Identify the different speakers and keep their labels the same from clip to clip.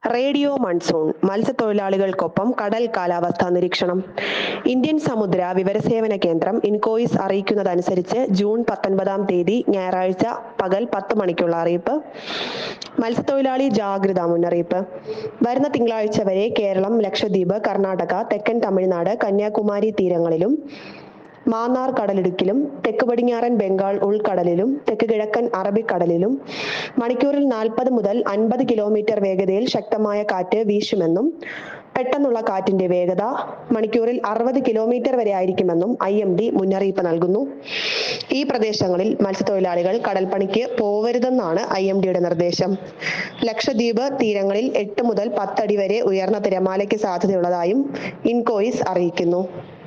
Speaker 1: Radio monsoon മത്സ്യത്തൊഴിലാളികൾക്കൊപ്പം കടൽ കാലാവസ്ഥാ നിരീക്ഷണം. ഇന്ത്യൻ സമുദ്ര വിവരസേവന കേന്ദ്രം ഇൻകോയിസ് അറിയിക്കുന്നതനുസരിച്ച് ജൂൺ 19 ഞായറാഴ്ച പകൽ 10 മണിക്കുള്ള അറിയിപ്പ്. മത്സ്യത്തൊഴിലാളി ജാഗ്രതാ മുന്നറിയിപ്പ്. വരുന്ന തിങ്കളാഴ്ച വരെ കേരളം, ലക്ഷദ്വീപ്, കർണാടക, തെക്കൻ തമിഴ്നാട്, കന്യാകുമാരി തീരങ്ങളിലും മാന്നാർ കടലിടുക്കിലും തെക്ക് പടിഞ്ഞാറൻ ബംഗാൾ ഉൾക്കടലിലും തെക്ക് കിഴക്കൻ അറബിക്കടലിലും മണിക്കൂറിൽ 40 മുതൽ 50 കിലോമീറ്റർ വേഗതയിൽ ശക്തമായ കാറ്റ് വീശുമെന്നും പെട്ടെന്നുള്ള കാറ്റിന്റെ വേഗത മണിക്കൂറിൽ 60 കിലോമീറ്റർ വരെ ആയിരിക്കുമെന്നും IMD മുന്നറിയിപ്പ് നൽകുന്നു. ഈ പ്രദേശങ്ങളിൽ മത്സ്യത്തൊഴിലാളികൾ കടൽപ്പണിക്ക് പോവരുതെന്നാണ് IMDയുടെ നിർദ്ദേശം. ലക്ഷദ്വീപ് തീരങ്ങളിൽ 8 മുതൽ 10 അടി വരെ ഉയർന്ന തിരമാലയ്ക്ക് സാധ്യതയുള്ളതായും ഇൻകോയിസ് അറിയിക്കുന്നു.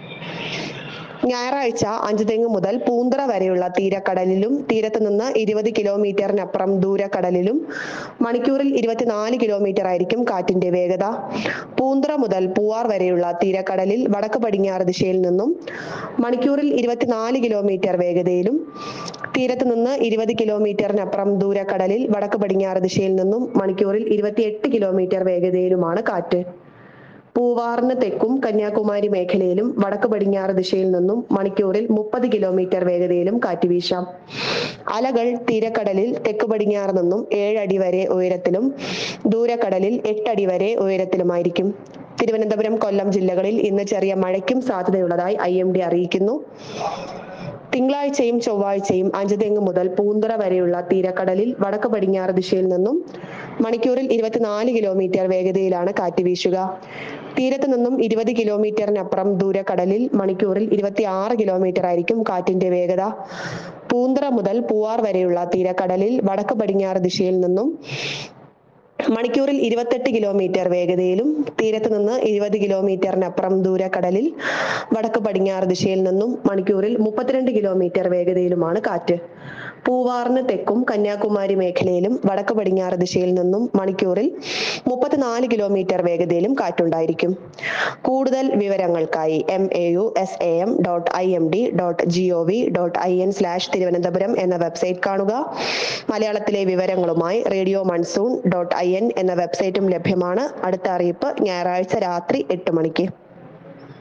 Speaker 1: ഞായറാഴ്ച അഞ്ചുതെങ്ങ് മുതൽ പൂന്തറ വരെയുള്ള തീരക്കടലിലും തീരത്ത് നിന്ന് 20 കിലോമീറ്ററിനപ്പുറം ദൂരക്കടലിലും മണിക്കൂറിൽ 24 കിലോമീറ്റർ ആയിരിക്കും കാറ്റിന്റെ വേഗത. പൂന്തറ മുതൽ പൂവാർ വരെയുള്ള തീരക്കടലിൽ വടക്ക് പടിഞ്ഞാറ് ദിശയിൽ നിന്നും മണിക്കൂറിൽ 24 കിലോമീറ്റർ വേഗതയിലും തീരത്ത് നിന്ന് 20 കിലോമീറ്ററിനപ്പുറം ദൂരക്കടലിൽ വടക്ക് പടിഞ്ഞാറ് ദിശയിൽ നിന്നും മണിക്കൂറിൽ 28 കിലോമീറ്റർ വേഗതയിലുമാണ് കാറ്റ്. പൂവാറിന് തെക്കും കന്യാകുമാരി മേഖലയിലും വടക്ക് പടിഞ്ഞാറ് ദിശയിൽ നിന്നും മണിക്കൂറിൽ 30 കിലോമീറ്റർ വേഗതയിലും കാറ്റ് വീശാം. അലകൾ തീരക്കടലിൽ തെക്ക് പടിഞ്ഞാറ് നിന്നും 7 അടി വരെ ഉയരത്തിലും ദൂരക്കടലിൽ 8 അടി വരെ ഉയരത്തിലുമായിരിക്കും. തിരുവനന്തപുരം, കൊല്ലം ജില്ലകളിൽ ഇന്ന് ചെറിയ മഴയ്ക്കും സാധ്യതയുള്ളതായി IMD അറിയിക്കുന്നു. തിങ്കളാഴ്ചയും ചൊവ്വാഴ്ചയും അഞ്ചുതെങ്ങ് മുതൽ പൂന്തറ വരെയുള്ള തീരക്കടലിൽ വടക്ക് പടിഞ്ഞാറ് ദിശയിൽ നിന്നും മണിക്കൂറിൽ 24 കിലോമീറ്റർ വേഗതയിലാണ് കാറ്റ് വീശുക. തീരത്ത് നിന്നും 20 കിലോമീറ്ററിനപ്പുറം ദൂരക്കടലിൽ മണിക്കൂറിൽ 26 കിലോമീറ്റർ ആയിരിക്കും കാറ്റിന്റെ വേഗത. പൂന്തറ മുതൽ പൂവാർ വരെയുള്ള തീരക്കടലിൽ വടക്ക് പടിഞ്ഞാറ് ദിശയിൽ നിന്നും മണിക്കൂറിൽ 28 കിലോമീറ്റർ വേഗതയിലും തീരത്ത് നിന്ന് 20 കിലോമീറ്ററിനപ്പുറം ദൂരക്കടലിൽ വടക്ക് പടിഞ്ഞാറ് ദിശയിൽ നിന്നും മണിക്കൂറിൽ 32 കിലോമീറ്റർ വേഗതയിലുമാണ് കാറ്റ്. പൂവാറിന് തെക്കും കന്യാകുമാരി മേഖലയിലും വടക്ക് പടിഞ്ഞാറ് ദിശയിൽ നിന്നും മണിക്കൂറിൽ 34 കിലോമീറ്റർ വേഗതയിലും കാറ്റുണ്ടായിരിക്കും. കൂടുതൽ വിവരങ്ങൾക്കായി mau.imd.gov.in/തിരുവനന്തപുരം എന്ന വെബ്സൈറ്റ് കാണുക. മലയാളത്തിലെ വിവരങ്ങളുമായി റേഡിയോ മൺസൂൺ.in എന്ന വെബ്സൈറ്റും ലഭ്യമാണ്. അടുത്ത അറിയിപ്പ് ഞായറാഴ്ച രാത്രി 8 മണിക്ക്.